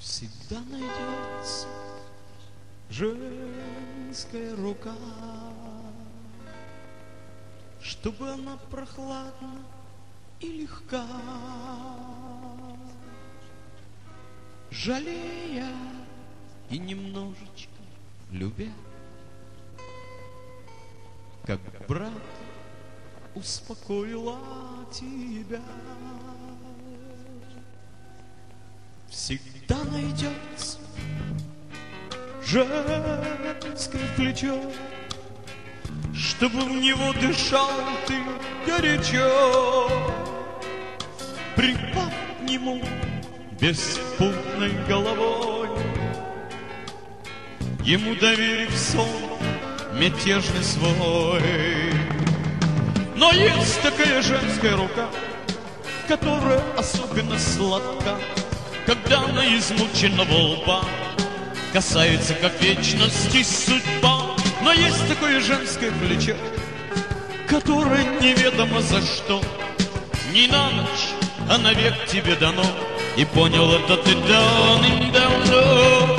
Всегда найдется женская рука, чтобы она прохладна и легка, жалея и немножечко любя, как брат успокоила тебя. Всегда найдется женское плечо, чтобы в него дышал ты горячо, припав к нему беспутной головой, ему доверив сон мятежный свой. Но есть такая женская рука, которая особенно сладка, когда на измученного лба касается, как вечности, судьба. Но есть такое женское плечо, которое неведомо за что не на ночь, а навек тебе дано, и понял это ты давным-давно.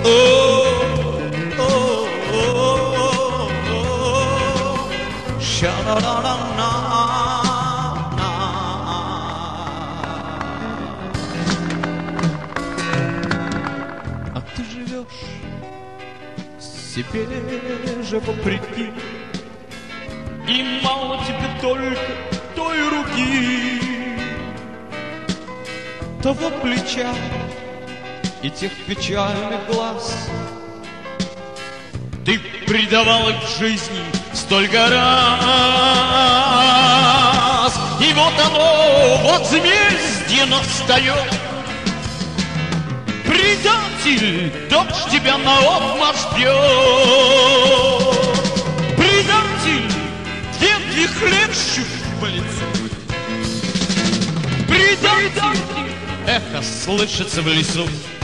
А ты живешь себе же вопреки, и мало тебе только той руки, того плеча и тех печальных глаз. Ты предавала к жизни столько раз, и вот оно, возмездие настает. Предатель, дочь тебя наотмашь бьет. Предатель, ветви хлещут по лицу. Предатель, эхо слышится в лесу.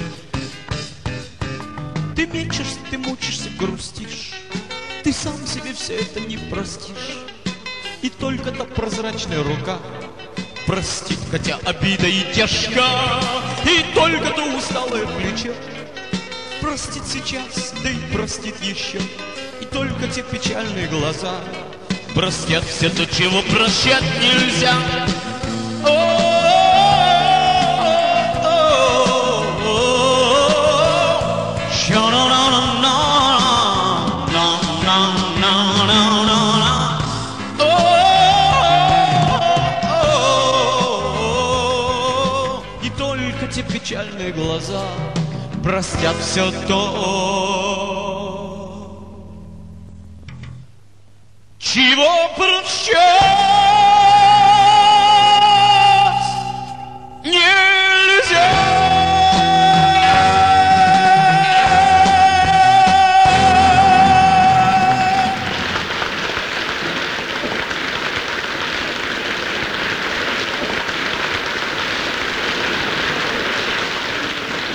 Ты мечешься, ты мучишься, грустишь, ты сам себе все это не простишь. И только та прозрачная рука простит, хотя обида и тяжка. И только то усталое плечо простит сейчас, да и простит еще. И только те печальные глаза простят все то, чего прощать нельзя. И только те печальные глаза простят все то, чего прощать